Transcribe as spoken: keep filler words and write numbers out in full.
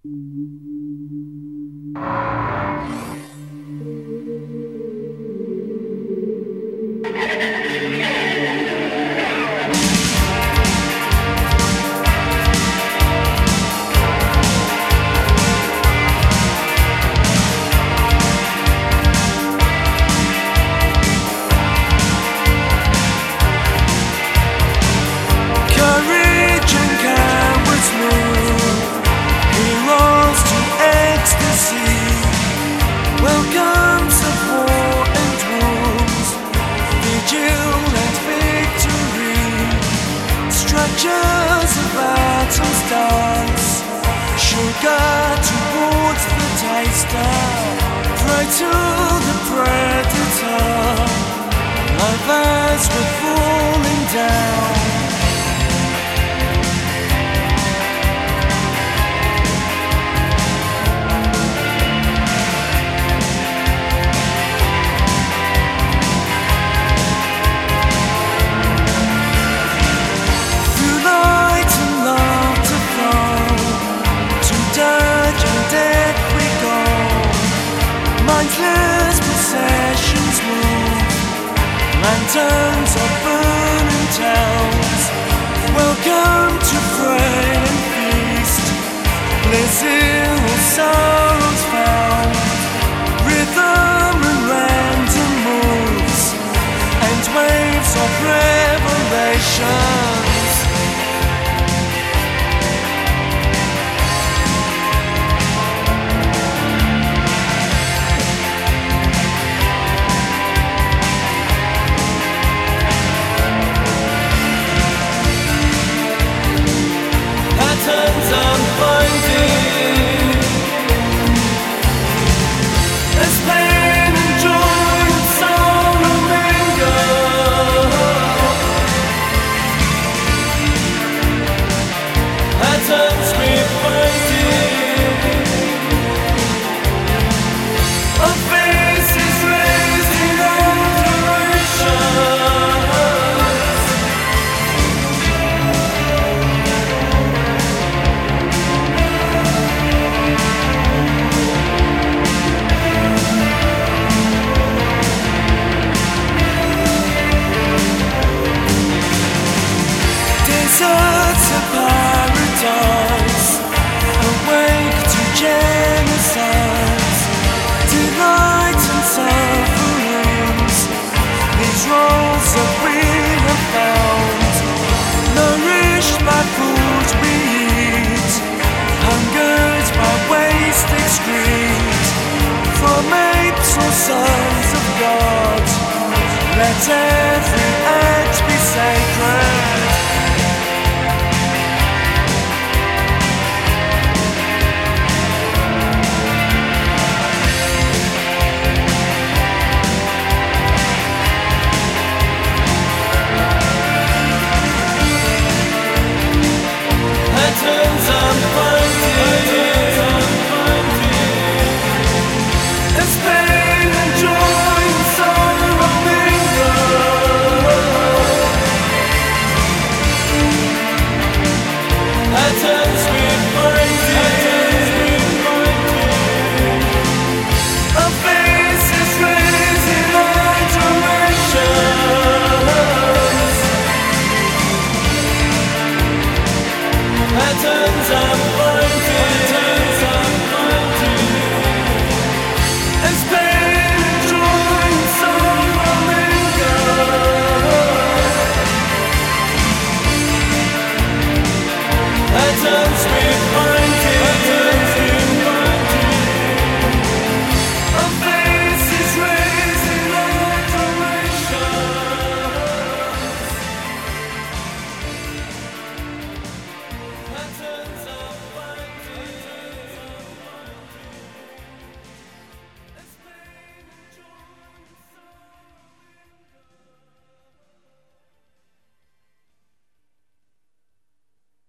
Structures of atoms dance, sugar towards the taster, prey to the predator, life as we're falling down. Mindless possessions move, lanterns are burning towns. Welcome to fray and feast, bliss in all sorrows found. Rhythm and random moves, and waves of revelations. Deserts of paradise, awake to genocides, delight and sufferings. These roles that we have found, nourished by food we eat, hungered by waste excrete. From apes or sons of God, let every